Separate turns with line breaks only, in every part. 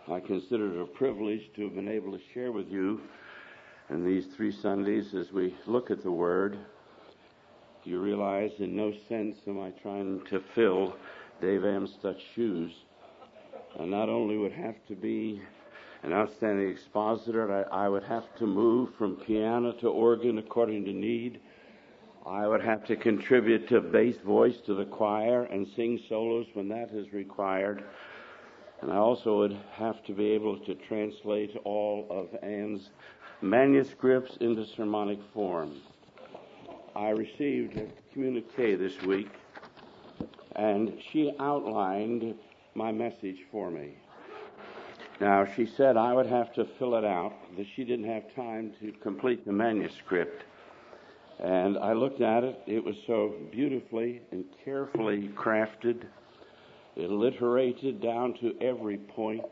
I consider it a privilege to have been able to share with you in these 3 Sundays as we look at the Word. You realize in no sense am I trying to fill Dave Amstut's shoes. I not only would have to be an outstanding expositor, I would have to move from piano to organ according to need. I would have to contribute to bass voice to the choir and sing solos when that is required. And I also would have to be able to translate all of Anne's manuscripts into sermonic form. I received a communique this week, and she outlined my message for me. Now, she said I would have to fill it out, that she didn't have time to complete the manuscript. And I looked at it. It was so beautifully and carefully crafted, alliterated down to every point.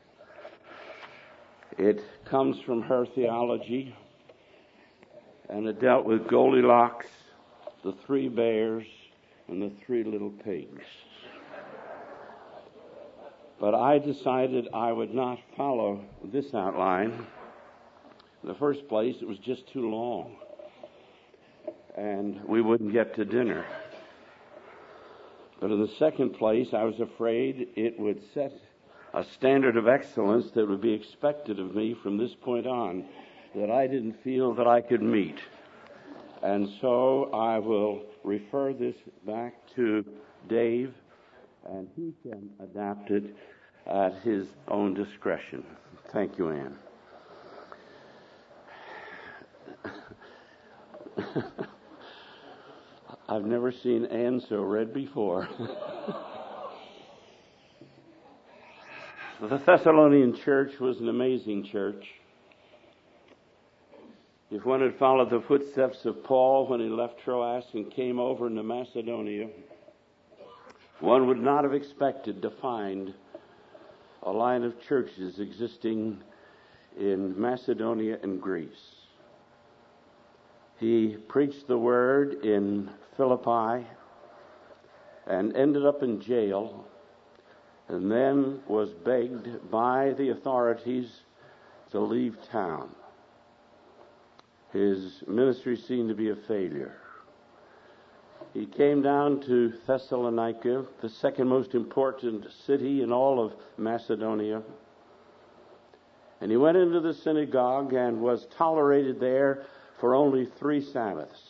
It comes from her theology, and it dealt with Goldilocks, the 3 bears, and the 3 little pigs. But I decided I would not follow this outline. In the first place, it was just too long, and we wouldn't get to dinner. But in the second place, I was afraid it would set a standard of excellence that would be expected of me from this point on that I didn't feel that I could meet. And so I will refer this back to Dave, and he can adapt it at his own discretion. Thank you, Anne. I've never seen Anne so red before. The Thessalonian church was an amazing church. If one had followed the footsteps of Paul when he left Troas and came over into Macedonia, one would not have expected to find a line of churches existing in Macedonia and Greece. He preached the word in Philippi and ended up in jail, and then was begged by the authorities to leave town. His ministry seemed to be a failure. He came down to Thessalonica, the second most important city in all of Macedonia, and he went into the synagogue and was tolerated there for only 3 Sabbaths.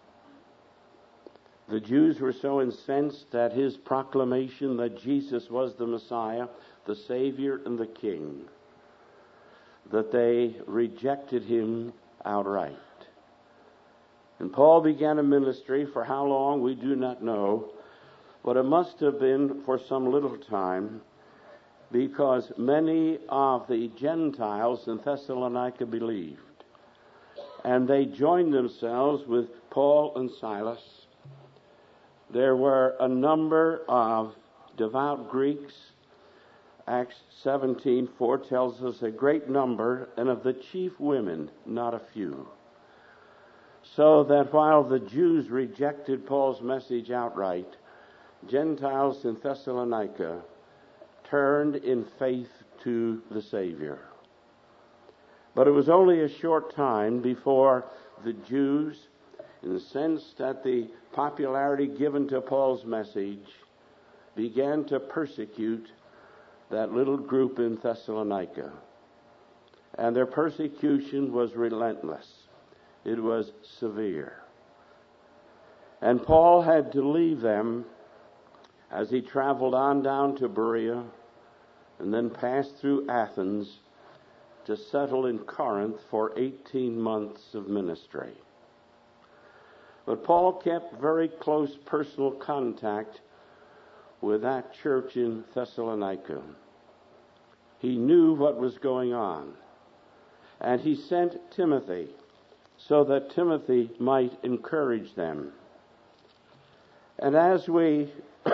The Jews were so incensed at his proclamation that Jesus was the Messiah, the Savior, and the King, that they rejected him outright. And Paul began a ministry. For how long, we do not know, but it must have been for some little time, because many of the Gentiles in Thessalonica believed. And they joined themselves with Paul and Silas. There were a number of devout Greeks. Acts 17:4 tells us a great number, and of the chief women, not a few. So that while the Jews rejected Paul's message outright, Gentiles in Thessalonica turned in faith to the Savior. But it was only a short time before the Jews, incensed at the popularity given to Paul's message, began to persecute that little group in Thessalonica. And their persecution was relentless. It was severe. And Paul had to leave them as he traveled on down to Berea and then passed through Athens to settle in Corinth for 18 months of ministry. But Paul kept very close personal contact with that church in Thessalonica. He knew what was going on, and he sent Timothy so that Timothy might encourage them. And as we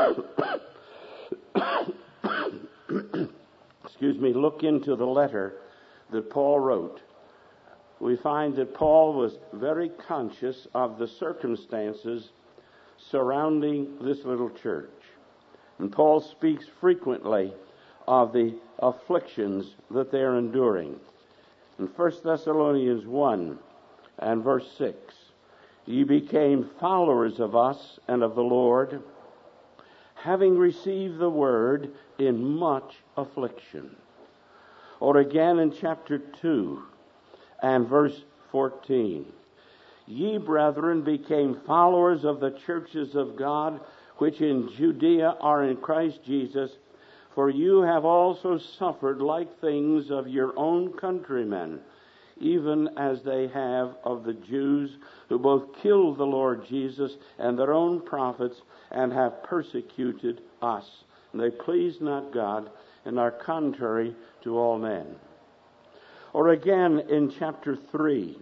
look into the letter that Paul wrote, we find that Paul was very conscious of the circumstances surrounding this little church. And Paul speaks frequently of the afflictions that they're enduring. In 1 Thessalonians 1 and verse 6, ye became followers of us and of the Lord, having received the word in much affliction. Or again in chapter 2 and verse 14, ye brethren became followers of the churches of God, which in Judea are in Christ Jesus, for you have also suffered like things of your own countrymen, even as they have of the Jews, who both killed the Lord Jesus and their own prophets, and have persecuted us. And they please not God, and are contrary to all men. Or again in chapter 3,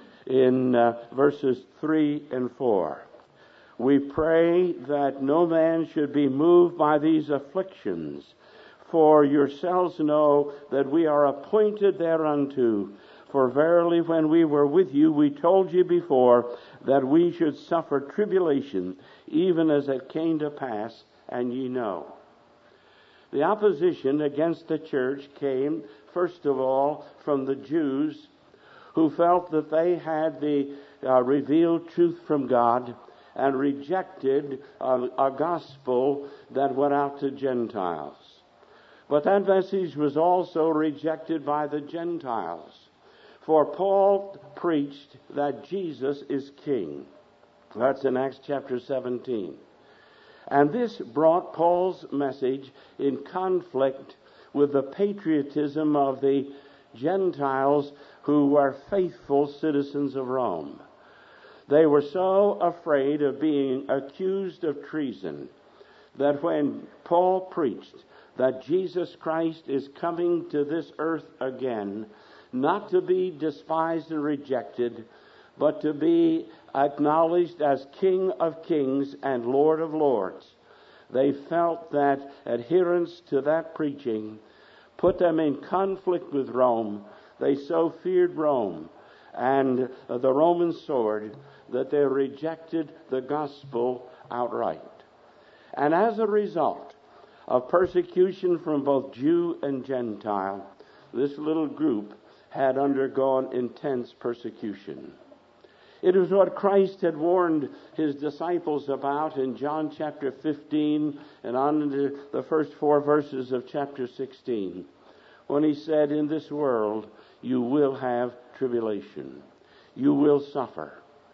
in verses 3 and 4, we pray that no man should be moved by these afflictions, for yourselves know that we are appointed thereunto. For verily when we were with you, we told you before that we should suffer tribulation, even as it came to pass, and ye know. The opposition against the church came, first of all, from the Jews, who felt that they had the revealed truth from God and rejected a gospel that went out to Gentiles. But that message was also rejected by the Gentiles. For Paul preached that Jesus is King. That's in Acts chapter 17. And this brought Paul's message in conflict with the patriotism of the Gentiles who were faithful citizens of Rome. They were so afraid of being accused of treason that when Paul preached that Jesus Christ is coming to this earth again, not to be despised and rejected, but to be acknowledged as King of Kings and Lord of Lords, they felt that adherence to that preaching put them in conflict with Rome. They so feared Rome and the Roman sword that they rejected the gospel outright. And as a result of persecution from both Jew and Gentile, this little group had undergone intense persecution. It was what Christ had warned his disciples about in John chapter 15 and on into the first 4 verses of chapter 16, when he said, in this world you will have tribulation. You will suffer.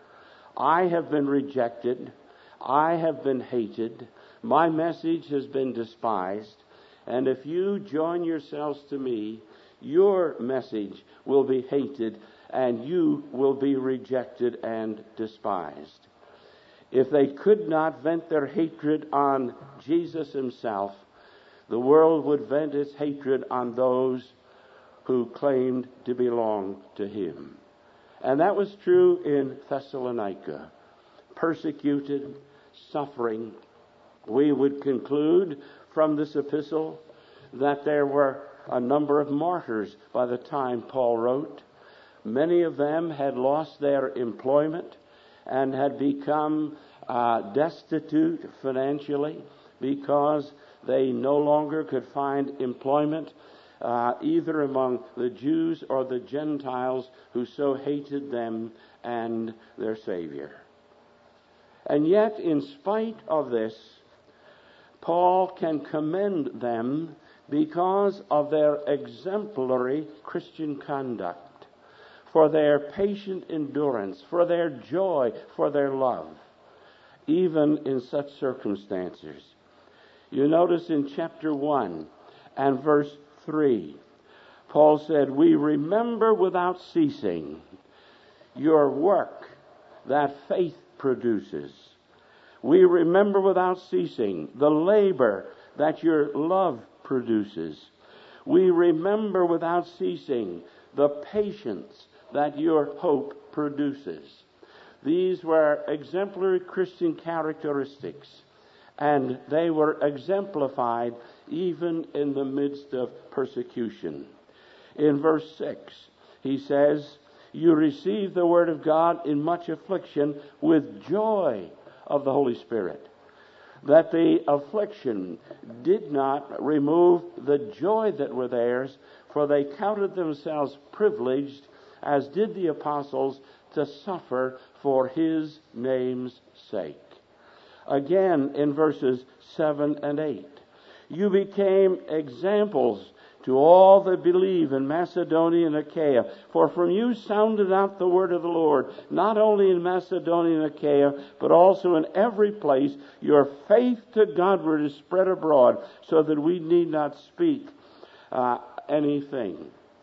I have been rejected. I have been hated. My message has been despised. And if you join yourselves to me, your message will be hated and you will be rejected and despised. If they could not vent their hatred on Jesus himself, the world would vent its hatred on those who claimed to belong to him. And that was true in Thessalonica. Persecuted, suffering. We would conclude from this epistle that there were a number of martyrs by the time Paul wrote. Many of them had lost their employment and had become destitute financially because they no longer could find employment either among the Jews or the Gentiles who so hated them and their Savior. And yet, in spite of this, Paul can commend them because of their exemplary Christian conduct, for their patient endurance, for their joy, for their love, even in such circumstances. You notice in chapter 1 and verse 3, Paul said, we remember without ceasing your work that faith produces. We remember without ceasing the labor that your love produces. We remember without ceasing the patience that your hope produces. These were exemplary Christian characteristics, and they were exemplified even in the midst of persecution. In verse 6, he says, you receive the word of God in much affliction with joy of the Holy Spirit. that the affliction did not remove the joy that were theirs, for they counted themselves privileged, as did the apostles, to suffer for his name's sake. Again, in verses 7 and 8, you became examples to all that believe in Macedonia and Achaia. For from you sounded out the word of the Lord, not only in Macedonia and Achaia, but also in every place. Your faith to Godward is spread abroad, so that we need not speak anything.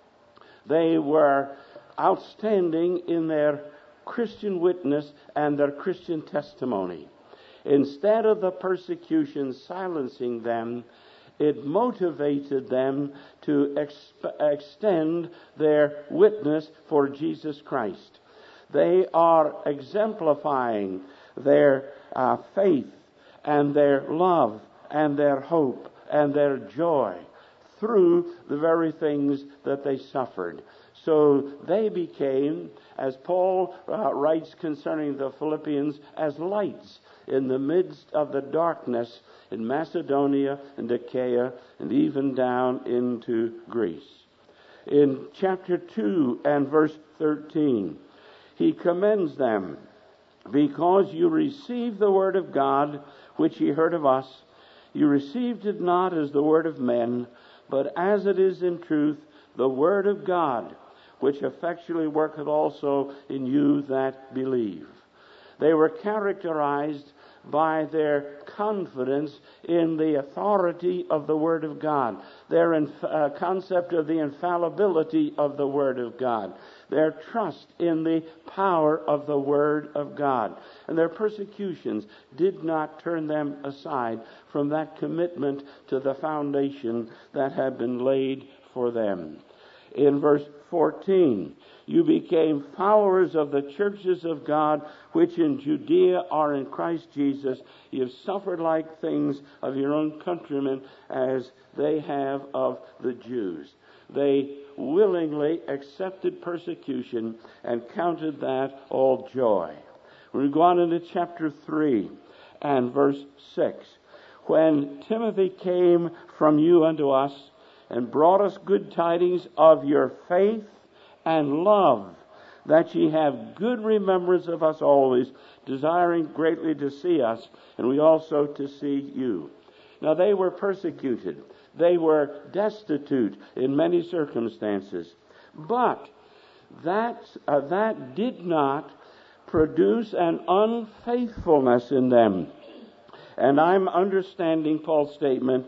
They were outstanding in their Christian witness and their Christian testimony. Instead of the persecution silencing them, it motivated them to extend their witness for Jesus Christ. They are exemplifying their faith and their love and their hope and their joy through the very things that they suffered. So they became, as Paul writes concerning the Philippians, as lights in the midst of the darkness in Macedonia and Achaia and even down into Greece. In chapter 2 and verse 13, he commends them, because you received the word of God, which ye heard of us. You received it not as the word of men, but as it is in truth the word of God, which effectually worketh also in you that believe. They were characterized by their confidence in the authority of the Word of God, their concept of the infallibility of the Word of God, their trust in the power of the Word of God. And their persecutions did not turn them aside from that commitment to the foundation that had been laid for them. In verse 14, you became followers of the churches of God, which in Judea are in Christ Jesus. You have suffered like things of your own countrymen, as they have of the Jews. They willingly accepted persecution and counted that all joy. We go on into chapter 3 and verse 6. When Timothy came from you unto us, and brought us good tidings of your faith and love, that ye have good remembrance of us always, desiring greatly to see us, and we also to see you. Now they were persecuted. They were destitute in many circumstances. But that did not produce an unfaithfulness in them. And I'm understanding Paul's statement,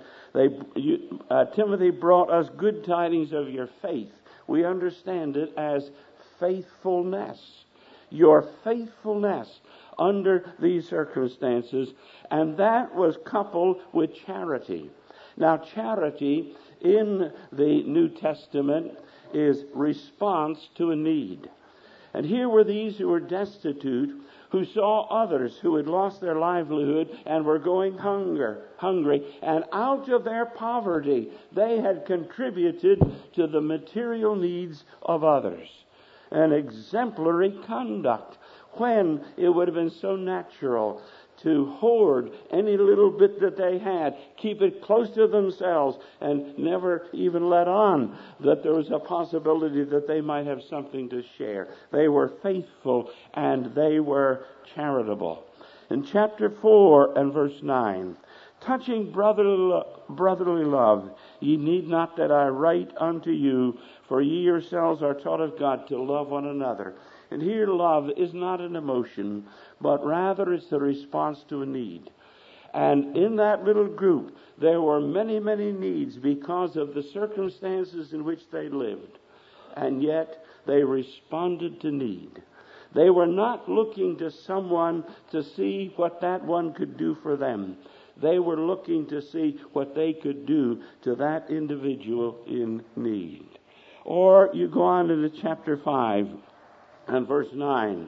Timothy brought us good tidings of your faith. We understand it as faithfulness. Your faithfulness under these circumstances. And that was coupled with charity. Now, charity in the New Testament is response to a need. And here were these who were destitute, who saw others who had lost their livelihood and were going hungry, and out of their poverty they had contributed to the material needs of others. An exemplary conduct, when it would have been so natural to hoard any little bit that they had, keep it close to themselves, and never even let on that there was a possibility that they might have something to share. They were faithful and they were charitable. In chapter 4 and verse 9, touching brotherly love, ye need not that I write unto you, for ye yourselves are taught of God to love one another. And here love is not an emotion, but rather it's the response to a need. And in that little group, there were many, many needs because of the circumstances in which they lived. And yet, they responded to need. They were not looking to someone to see what that one could do for them. They were looking to see what they could do to that individual in need. Or you go on to chapter 5 and verse 9.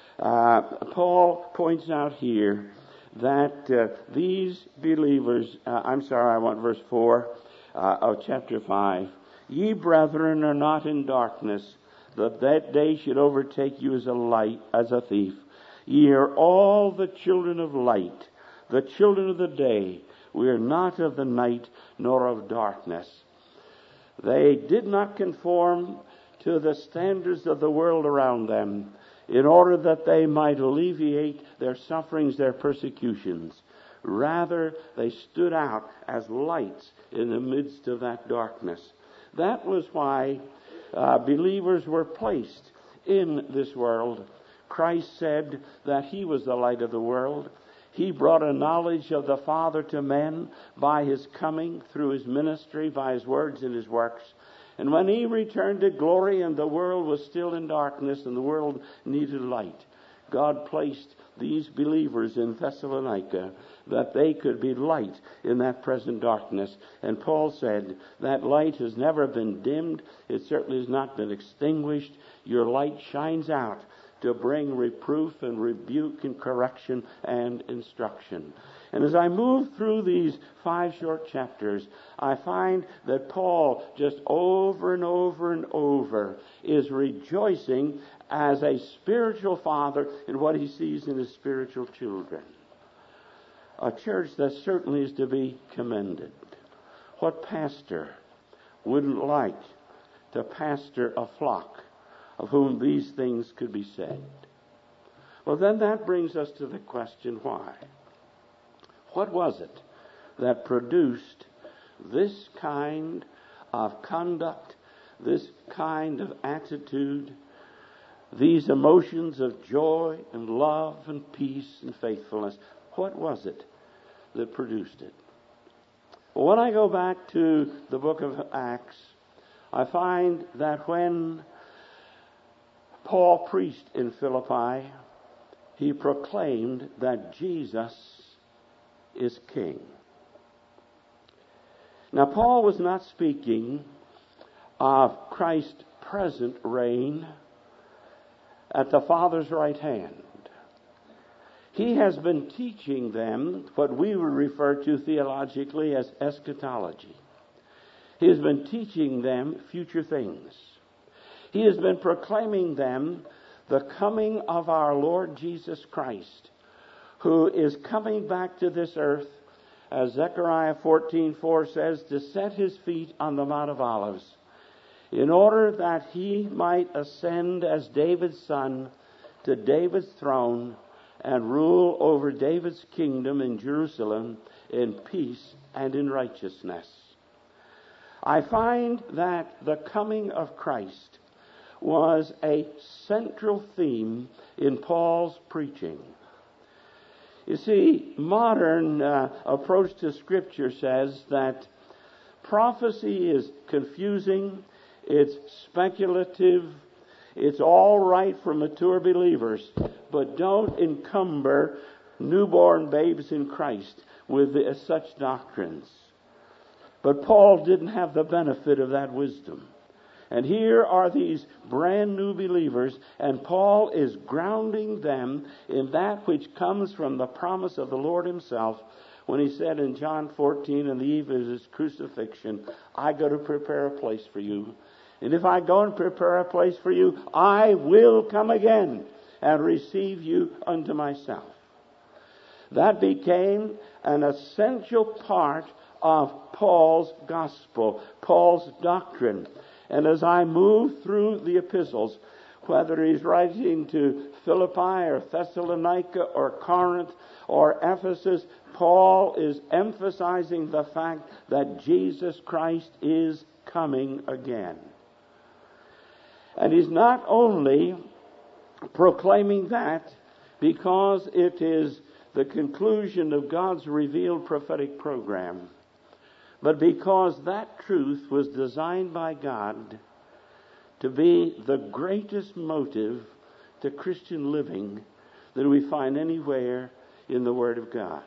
Paul points out here that these believers, verse 4 of chapter 5. Ye brethren are not in darkness, that day should overtake you as a thief. Ye are all the children of light, the children of the day. We are not of the night nor of darkness. They did not conform to the standards of the world around them in order that they might alleviate their sufferings, their persecutions. Rather, they stood out as lights in the midst of that darkness. That was why believers were placed in this world. Christ said that He was the light of the world. He brought a knowledge of the Father to men by His coming, through His ministry, by His words and His works. And when He returned to glory and the world was still in darkness and the world needed light, God placed these believers in Thessalonica that they could be light in that present darkness. And Paul said that light has never been dimmed. It certainly has not been extinguished. Your light shines out to bring reproof and rebuke and correction and instruction. And as I move through these 5 short chapters, I find that Paul, just over and over and over, is rejoicing as a spiritual father in what he sees in his spiritual children. A church that certainly is to be commended. What pastor wouldn't like to pastor a flock of whom these things could be said? Well, then that brings us to the question, why? What was it that produced this kind of conduct, this kind of attitude, these emotions of joy and love and peace and faithfulness? What was it that produced it? Well, when I go back to the book of Acts, I find that when Paul preached in Philippi, he proclaimed that Jesus is King. Now, Paul was not speaking of Christ's present reign at the Father's right hand. He has been teaching them what we would refer to theologically as eschatology. He has been teaching them future things. He has been proclaiming them the coming of our Lord Jesus Christ, who is coming back to this earth, as Zechariah 14:4 says, to set His feet on the Mount of Olives, in order that He might ascend as David's son to David's throne and rule over David's kingdom in Jerusalem in peace and in righteousness. I find that the coming of Christ was a central theme in Paul's preaching. You see, modern approach to Scripture says that prophecy is confusing, it's speculative, it's all right for mature believers, but don't encumber newborn babes in Christ with such doctrines. But Paul didn't have the benefit of that wisdom. And here are these brand new believers, and Paul is grounding them in that which comes from the promise of the Lord Himself when He said in John 14, on the eve of His crucifixion, I go to prepare a place for you. And if I go and prepare a place for you, I will come again and receive you unto myself. That became an essential part of Paul's gospel, Paul's doctrine. And as I move through the epistles, whether he's writing to Philippi or Thessalonica or Corinth or Ephesus, Paul is emphasizing the fact that Jesus Christ is coming again. And he's not only proclaiming that because it is the conclusion of God's revealed prophetic program, but because that truth was designed by God to be the greatest motive to Christian living that we find anywhere in the Word of God.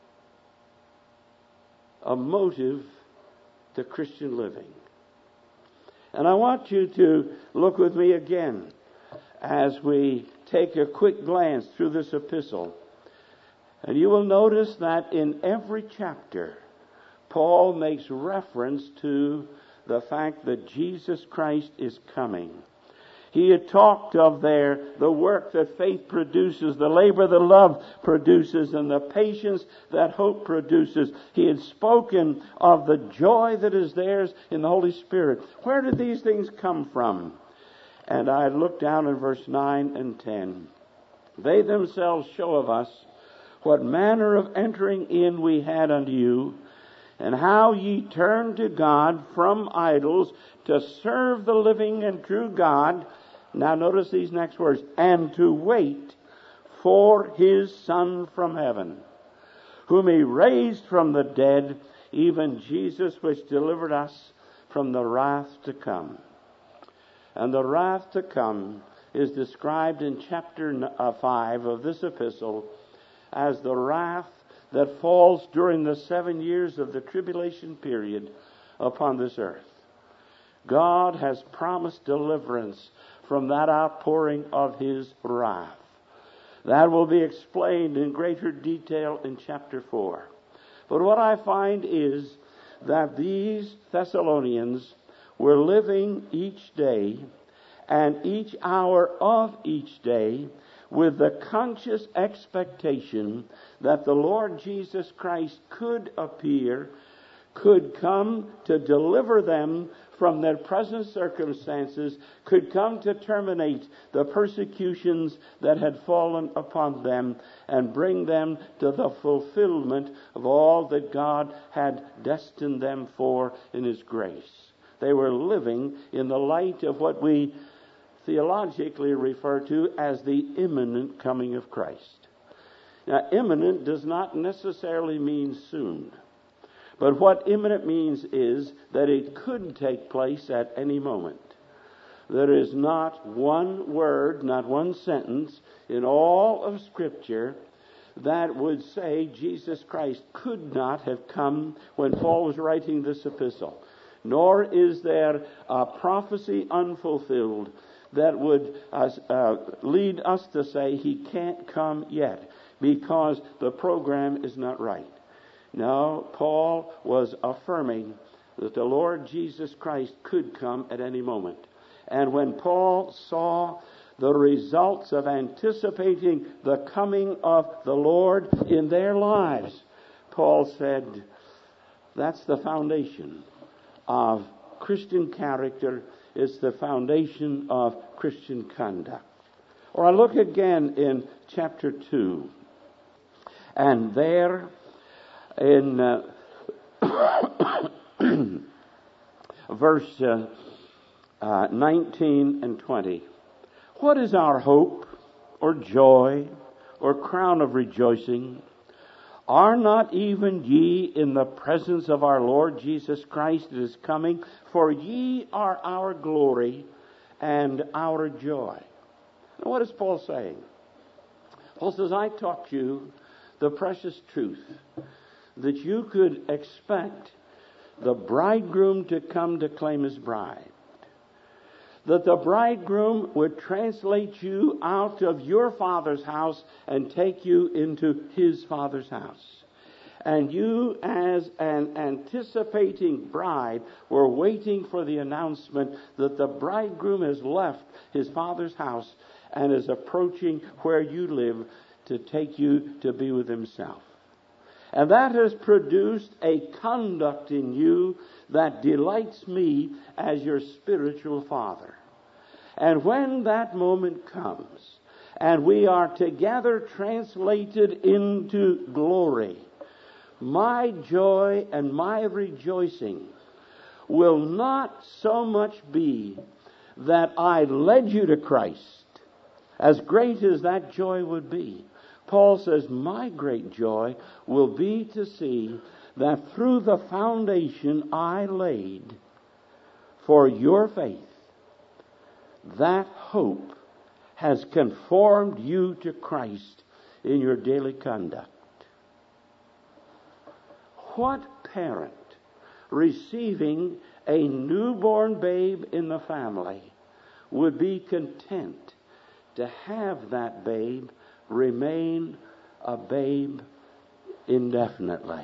A motive to Christian living. And I want you to look with me again as we take a quick glance through this epistle. And you will notice that in every chapter, Paul makes reference to the fact that Jesus Christ is coming. He had talked of there the work that faith produces, the labor that love produces, and the patience that hope produces. He had spoken of the joy that is theirs in the Holy Spirit. Where did these things come from? And I looked down in verse 9 and 10. They themselves show of us what manner of entering in we had unto you, and how ye turned to God from idols to serve the living and true God. Now notice these next words. And to wait for His Son from heaven, whom He raised from the dead, even Jesus, which delivered us from the wrath to come. And the wrath to come is described in chapter 5 of this epistle as the wrath that falls during the 7 years of the tribulation period upon this earth. God has promised deliverance from that outpouring of His wrath. That will be explained in greater detail in chapter 4. But what I find is that these Thessalonians were living each day and each hour of each day with the conscious expectation that the Lord Jesus Christ could appear, could come to deliver them from their present circumstances, could come to terminate the persecutions that had fallen upon them and bring them to the fulfillment of all that God had destined them for in His grace. They were living in the light of what we theologically refer to as the imminent coming of Christ. Now, imminent does not necessarily mean soon. But what imminent means is that it could take place at any moment. There is not one word, not one sentence in all of Scripture that would say Jesus Christ could not have come when Paul was writing this epistle. Nor is there a prophecy unfulfilled that would lead us to say He can't come yet because the program is not right. No, Paul was affirming that the Lord Jesus Christ could come at any moment. And when Paul saw the results of anticipating the coming of the Lord in their lives, Paul said, that's the foundation of Christian character. It's the foundation of Christian conduct. Or I look again in chapter 2, and there in verse 19 and 20. What is our hope or joy or crown of rejoicing? Are not even ye in the presence of our Lord Jesus Christ that is coming? For ye are our glory and our joy. Now, what is Paul saying? Paul says, I taught you the precious truth that you could expect the bridegroom to come to claim his bride. That the bridegroom would translate you out of your father's house and take you into his father's house. And you, as an anticipating bride, were waiting for the announcement that the bridegroom has left his father's house and is approaching where you live to take you to be with himself. And that has produced a conduct in you that delights me as your spiritual father. And when that moment comes, and we are together translated into glory, my joy and my rejoicing will not so much be that I led you to Christ, as great as that joy would be. Paul says, my great joy will be to see that through the foundation I laid for your faith, that hope has conformed you to Christ in your daily conduct. What parent receiving a newborn babe in the family would be content to have that babe remain a babe indefinitely?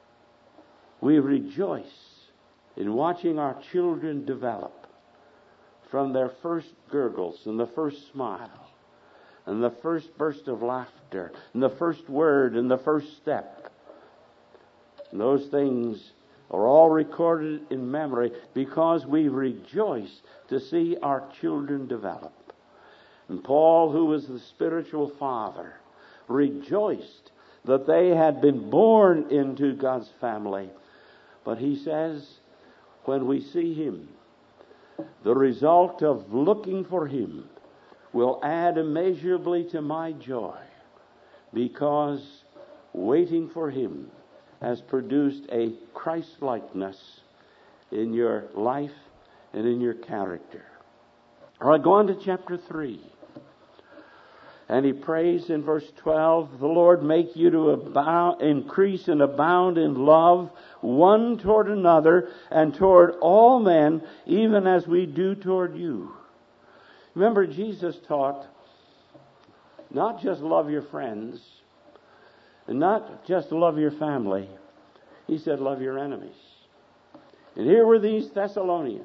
We rejoice in watching our children develop. from their first gurgles and the first smile and the first burst of laughter and the first word and the first step. And those things are all recorded in memory because we rejoice to see our children develop. And Paul, who was the spiritual father, rejoiced that they had been born into God's family. But he says, when we see him, the result of looking for him will add immeasurably to my joy, because waiting for him has produced a Christ-likeness in your life and in your character. All right, go on to chapter 3. And he prays in verse 12, the Lord make you to increase and abound in love one toward another and toward all men, even as we do toward you. Remember, Jesus taught not just love your friends and not just love your family. He said love your enemies. And here were these Thessalonians,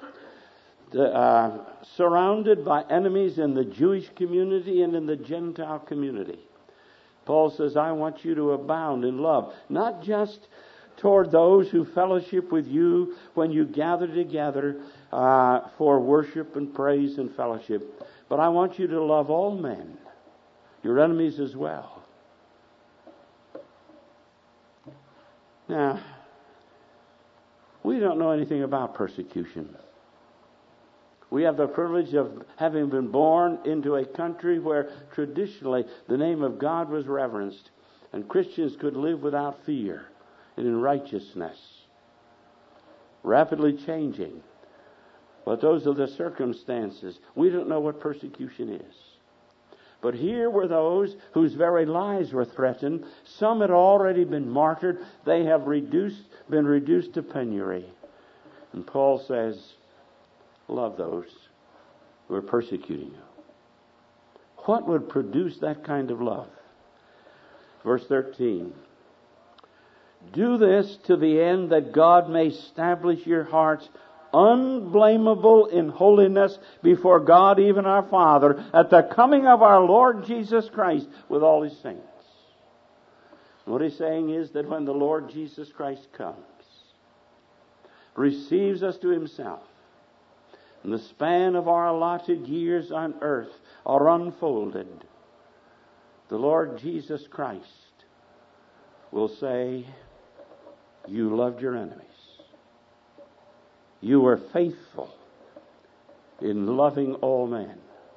surrounded by enemies in the Jewish community and in the Gentile community. Paul says, I want you to abound in love, not just toward those who fellowship with you when you gather together for worship and praise and fellowship, but I want you to love all men, your enemies as well. Now, we don't know anything about persecution. We have the privilege of having been born into a country where traditionally the name of God was reverenced and Christians could live without fear and in righteousness. Rapidly changing. But those are the circumstances. We don't know what persecution is. But here were those whose very lives were threatened. Some had already been martyred. They have been reduced to penury. And Paul says, love those who are persecuting you. What would produce that kind of love? Verse 13. Do this to the end that God may establish your hearts unblameable in holiness before God, even our Father, at the coming of our Lord Jesus Christ with all his saints. What he's saying is that when the Lord Jesus Christ comes, receives us to himself, and the span of our allotted years on earth are unfolded, the Lord Jesus Christ will say, you loved your enemies. You were faithful in loving all men.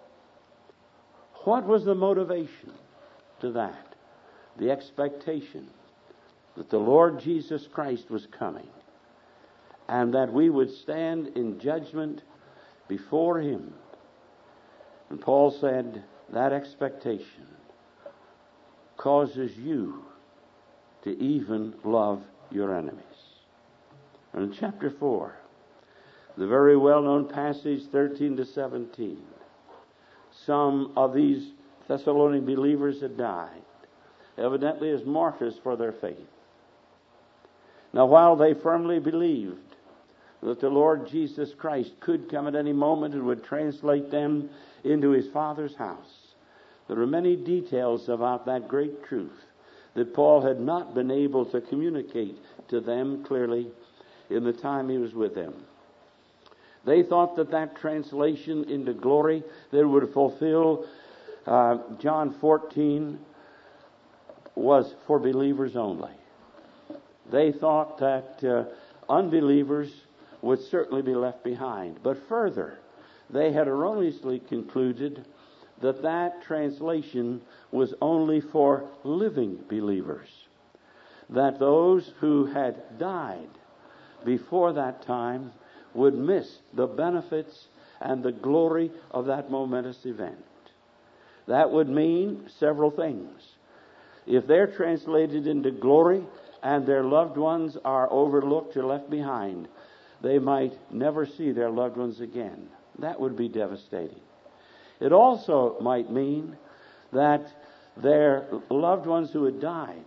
What was the motivation to that? The expectation that the Lord Jesus Christ was coming and that we would stand in judgment before him. And Paul said that expectation causes you to even love your enemies. And in chapter 4, the very well-known passage 13 to 17, some of these Thessalonian believers had died, evidently as martyrs for their faith. Now, while they firmly believed that the Lord Jesus Christ could come at any moment and would translate them into his Father's house, there are many details about that great truth that Paul had not been able to communicate to them clearly in the time he was with them. They thought that translation into glory that would fulfill John 14 was for believers only. They thought that unbelievers would certainly be left behind. But further, they had erroneously concluded that translation was only for living believers. That those who had died before that time would miss the benefits and the glory of that momentous event. That would mean several things. If they're translated into glory and their loved ones are overlooked or left behind, they might never see their loved ones again. That would be devastating. It also might mean that their loved ones who had died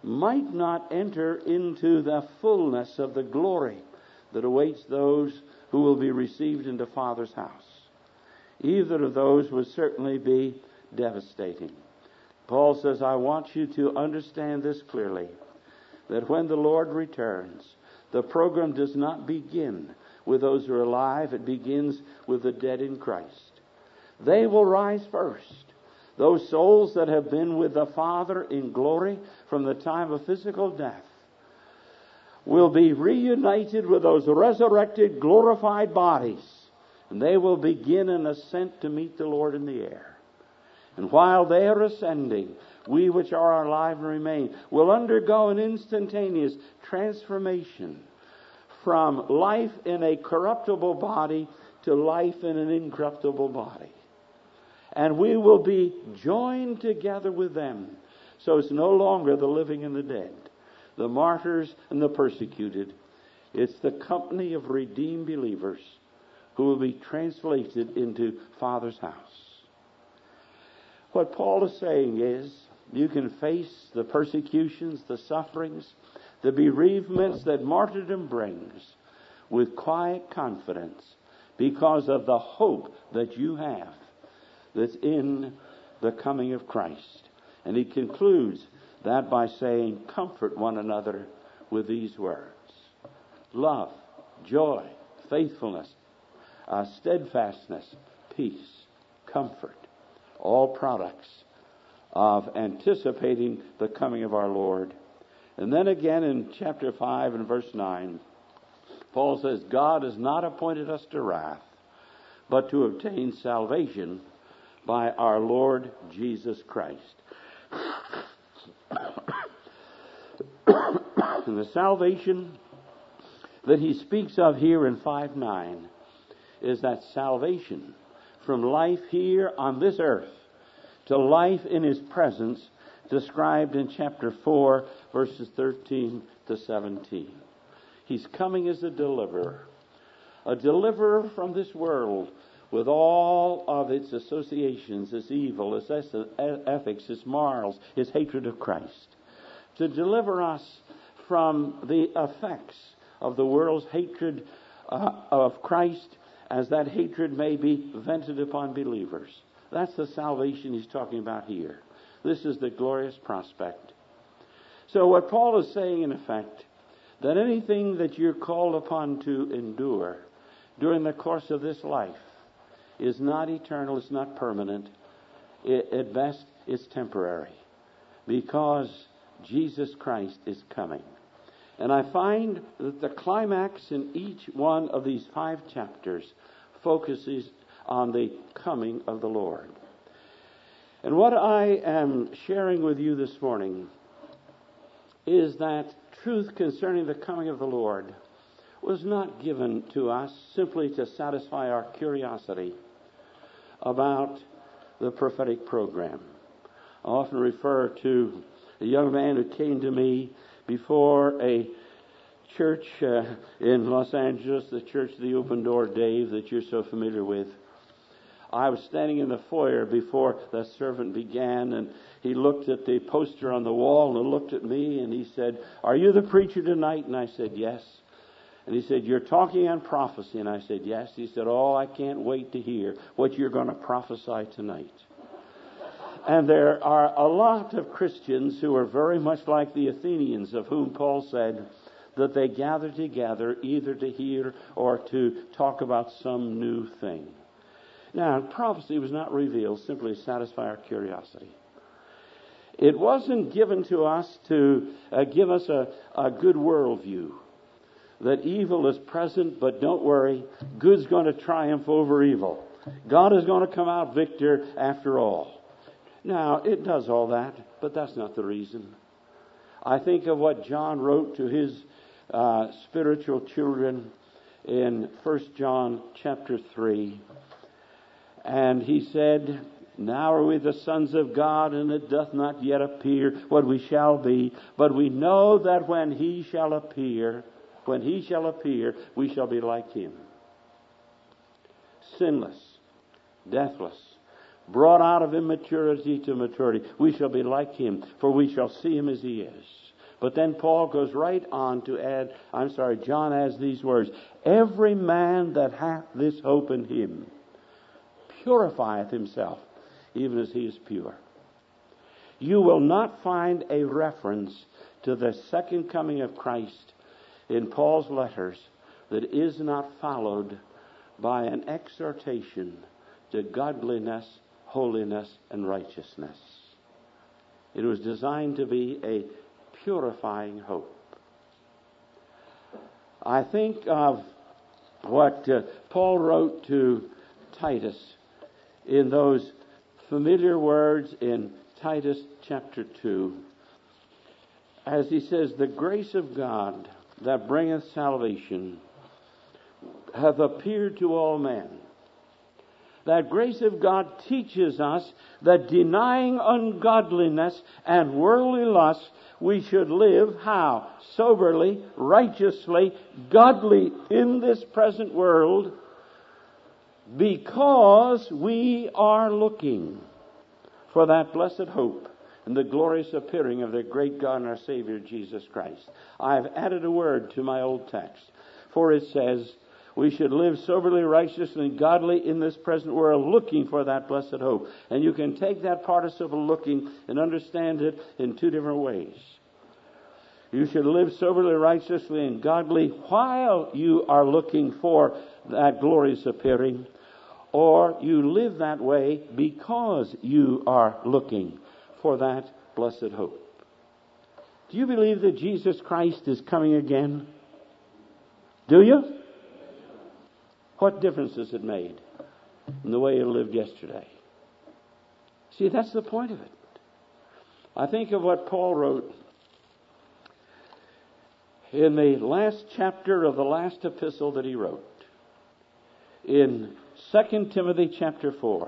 might not enter into the fullness of the glory that awaits those who will be received into Father's house. Either of those would certainly be devastating. Paul says, I want you to understand this clearly, that when the Lord returns, the program does not begin with those who are alive. It begins with the dead in Christ. They will rise first. Those souls that have been with the Father in glory from the time of physical death will be reunited with those resurrected, glorified bodies. And they will begin an ascent to meet the Lord in the air. And while they are ascending, we which are alive and remain will undergo an instantaneous transformation from life in a corruptible body to life in an incorruptible body. And we will be joined together with them. So it's no longer the living and the dead, the martyrs and the persecuted. It's the company of redeemed believers who will be translated into Father's house. What Paul is saying is, you can face the persecutions, the sufferings, the bereavements that martyrdom brings with quiet confidence because of the hope that you have that's in the coming of Christ. And he concludes that by saying, comfort one another with these words. Love, joy, faithfulness, steadfastness, peace, comfort, all products of anticipating the coming of our Lord. And then again in chapter 5 and verse 9, Paul says, God has not appointed us to wrath, but to obtain salvation by our Lord Jesus Christ. And the salvation that he speaks of here in 5:9 is that salvation from life here on this earth to life in his presence, described in chapter 4, verses 13 to 17. He's coming as a deliverer from this world with all of its associations, its evil, its ethics, its morals, its hatred of Christ, to deliver us from the effects of the world's hatred of Christ, as that hatred may be vented upon believers. That's the salvation he's talking about here. This is the glorious prospect. So what Paul is saying, in effect, that anything that you're called upon to endure during the course of this life is not eternal, it's not permanent. At best, it's temporary, because Jesus Christ is coming. And I find that the climax in each one of these 5 chapters focuses on the coming of the Lord. And what I am sharing with you this morning is that truth concerning the coming of the Lord was not given to us simply to satisfy our curiosity about the prophetic program. I often refer to a young man who came to me before a church in Los Angeles, the Church of the Open Door, Dave, that you're so familiar with. I was standing in the foyer before the servant began, and he looked at the poster on the wall and looked at me, and he said, "Are you the preacher tonight?" And I said, "Yes." And he said, "You're talking on prophecy." And I said, "Yes." He said, "Oh, I can't wait to hear what you're going to prophesy tonight." And there are a lot of Christians who are very much like the Athenians, of whom Paul said that they gather together either to hear or to talk about some new thing. Now, prophecy was not revealed simply to satisfy our curiosity. It wasn't given to us to give us a good worldview, that evil is present, but don't worry, good's going to triumph over evil. God is going to come out victor after all. Now, it does all that, but that's not the reason. I think of what John wrote to his spiritual children in 1 John chapter 3. And he said, "Now are we the sons of God, and it doth not yet appear what we shall be. But we know that when he shall appear, we shall be like him. Sinless, deathless, brought out of immaturity to maturity. We shall be like him, for we shall see him as he is. But then Paul goes right on to add, John adds these words, every man that hath this hope in him purifieth himself, even as he is pure. You will not find a reference to the second coming of Christ in Paul's letters that is not followed by an exhortation to godliness, holiness, and righteousness. It was designed to be a purifying hope. I think of what Paul wrote to Titus in those familiar words in Titus chapter 2, as he says, the grace of God that bringeth salvation hath appeared to all men. That grace of God teaches us that denying ungodliness and worldly lust, we should live how? Soberly, righteously, godly in this present world, because we are looking for that blessed hope and the glorious appearing of the great God and our Savior Jesus Christ. I've added a word to my old text, for it says, we should live soberly, righteously, and godly in this present world, looking for that blessed hope. And you can take that participle looking and understand it in two different ways. You should live soberly, righteously, and godly while you are looking for that glorious appearing, or you live that way because you are looking for that blessed hope. Do you believe that Jesus Christ is coming again? Do you? What difference has it made in the way you lived yesterday? See, that's the point of it. I think of what Paul wrote in the last chapter of the last epistle that he wrote, in 2 Timothy chapter 4.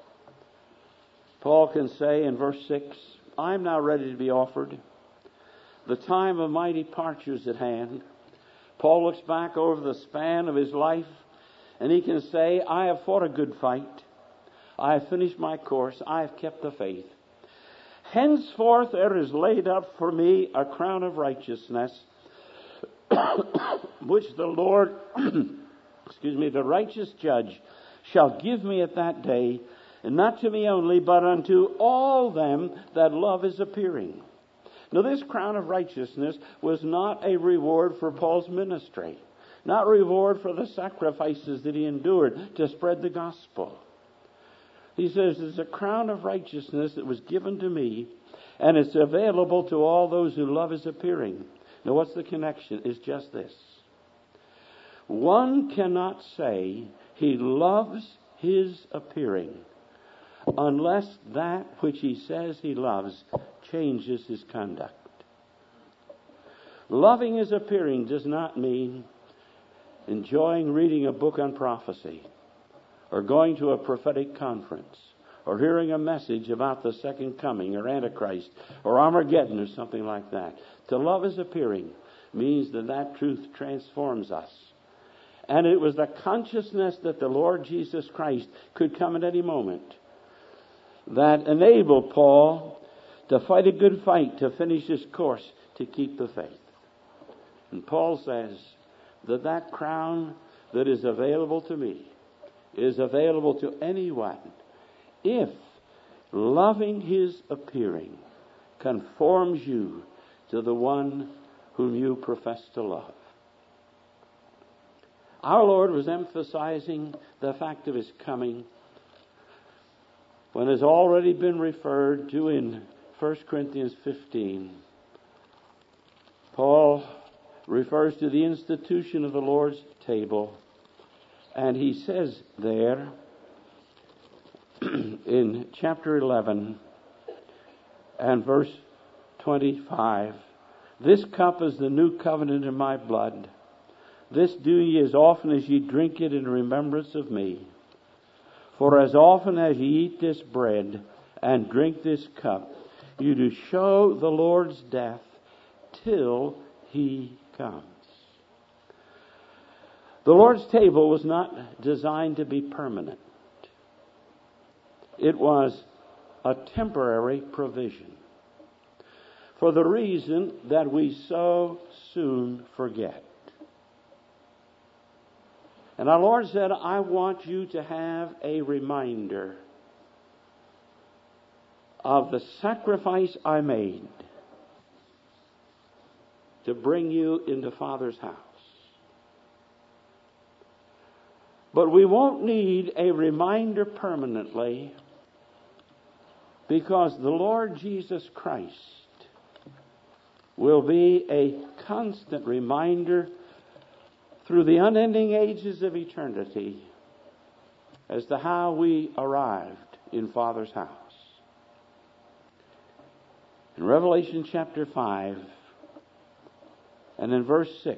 Paul can say in verse 6, I am now ready to be offered. The time of my departure is at hand. Paul looks back over the span of his life, and he can say, I have fought a good fight. I have finished my course. I have kept the faith. Henceforth there is laid up for me a crown of righteousness, which the Lord, the righteous judge, shall give me at that day, and not to me only, but unto all them that love his appearing. Now this crown of righteousness was not a reward for Paul's ministry, not reward for the sacrifices that he endured to spread the gospel. He says, it's a crown of righteousness that was given to me, and it's available to all those who love his appearing. Now what's the connection? It's just this. One cannot say he loves his appearing unless that which he says he loves changes his conduct. Loving his appearing does not mean enjoying reading a book on prophecy, or going to a prophetic conference, or hearing a message about the second coming, or Antichrist, or Armageddon, or something like that. To love his appearing means that truth transforms us. And it was the consciousness that the Lord Jesus Christ could come at any moment that enabled Paul to fight a good fight, to finish his course, to keep the faith. And Paul says that crown that is available to me is available to anyone if loving his appearing conforms you to the one whom you profess to love. Our Lord was emphasizing the fact of his coming when has already been referred to in 1 Corinthians 15. Paul refers to the institution of the Lord's table, and he says there in chapter 11 and verse 25, this cup is the new covenant in my blood. This do ye as often as ye drink it in remembrance of me. For as often as ye eat this bread and drink this cup, you do show the Lord's death till he comes. The Lord's table was not designed to be permanent. It was a temporary provision. for the reason that we so soon forget. And our Lord said, I want you to have a reminder of the sacrifice I made to bring you into Father's house. But we won't need a reminder permanently, because the Lord Jesus Christ will be a constant reminder through the unending ages of eternity as to how we arrived in Father's house. In Revelation chapter 5 and in verse 6,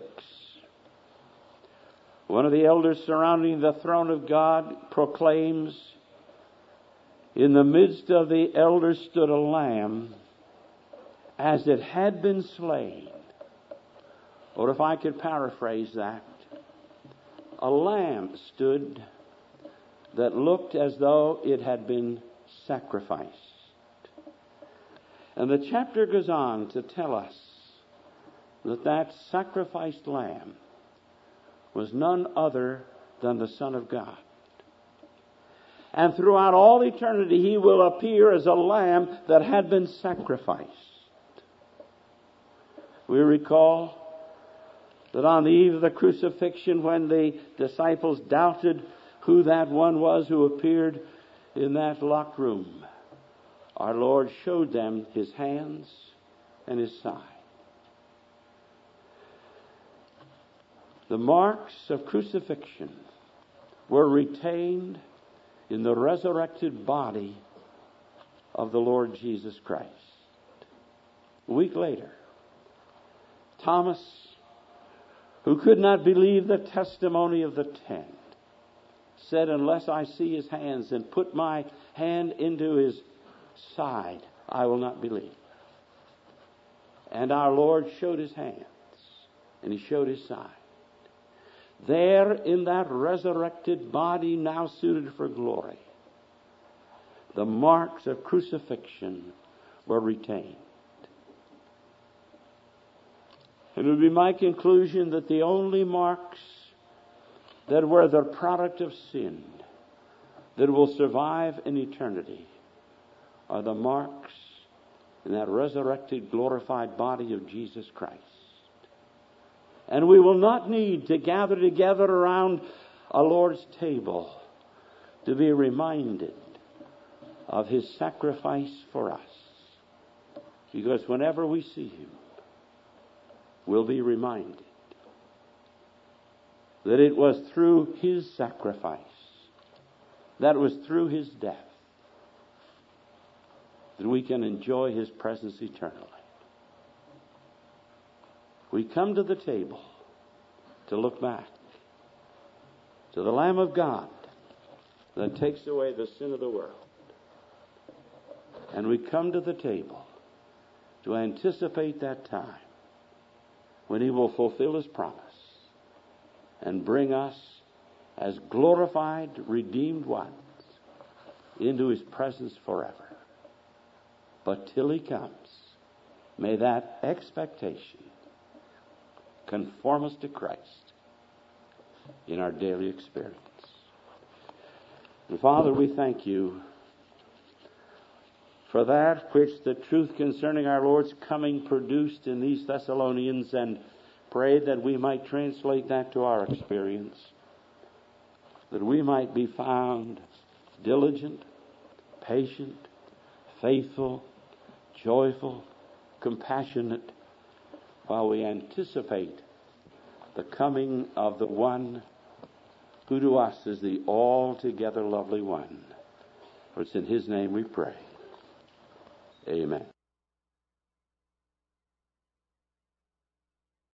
one of the elders surrounding the throne of God proclaims, in the midst of the elders stood a lamb as it had been slain. Or if I could paraphrase that, a lamb stood that looked as though it had been sacrificed. And the chapter goes on to tell us that sacrificed lamb was none other than the Son of God. And throughout all eternity, he will appear as a lamb that had been sacrificed. We recall that on the eve of the crucifixion, when the disciples doubted who that one was who appeared in that locked room, our Lord showed them his hands and his side. The marks of crucifixion were retained in the resurrected body of the Lord Jesus Christ. A week later, Thomas, who could not believe the testimony of the 10, said, unless I see his hands and put my hand into his side, I will not believe. And our Lord showed his hands, and he showed his side. There in that resurrected body now suited for glory, the marks of crucifixion were retained. It would be my conclusion that the only marks that were the product of sin that will survive in eternity are the marks in that resurrected, glorified body of Jesus Christ. And we will not need to gather together around a Lord's table to be reminded of his sacrifice for us. Because whenever we see him, we'll be reminded that it was through his sacrifice, that was through his death, that we can enjoy his presence eternally. We come to the table to look back to the Lamb of God that takes away the sin of the world. And we come to the table to anticipate that time when he will fulfill his promise and bring us as glorified, redeemed ones into his presence forever. But till he comes, may that expectation conform us to Christ in our daily experience. And Father, we thank you for that which the truth concerning our Lord's coming produced in these Thessalonians, and pray that we might translate that to our experience, that we might be found diligent, patient, faithful, joyful, compassionate, while we anticipate the coming of the one who to us is the altogether lovely one. For it's in his name we pray. Amen.